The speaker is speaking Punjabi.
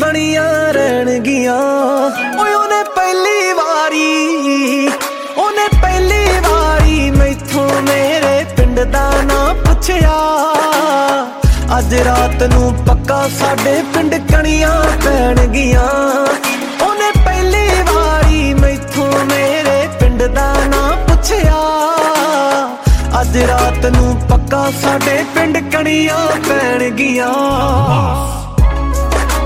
ਬਣੀਆਂ ਰਹਿਣਗੀਆਂ। ਓਏ ਉਹਨੇ ਪਹਿਲੀ ਵਾਰੀ ਮੈਥੋਂ ਮੇਰੇ ਪਿੰਡ ਦਾ ਨਾਂ ਪੁੱਛਿਆ। ਅੱਜ ਰਾਤ ਨੂੰ ਪੱਕਾ ਸਾਡੇ ਪਿੰਡ ਕਣੀਆਂ ਪੈਣਗੀਆਂ। ਉਹਨੇ ਪਹਿਲੀ ਵਾਰੀ ਮੈਥੋਂ ਮੇਰੇ ਪਿੰਡ ਦਾ ਨਾਂ ਪੁੱਛਿਆ। ਅੱਜ ਰਾਤ ਨੂੰ ਪੱਕਾ ਸਾਡੇ ਪਿੰਡ ਕਣੀਆਂ ਪੈਣਗੀਆਂ।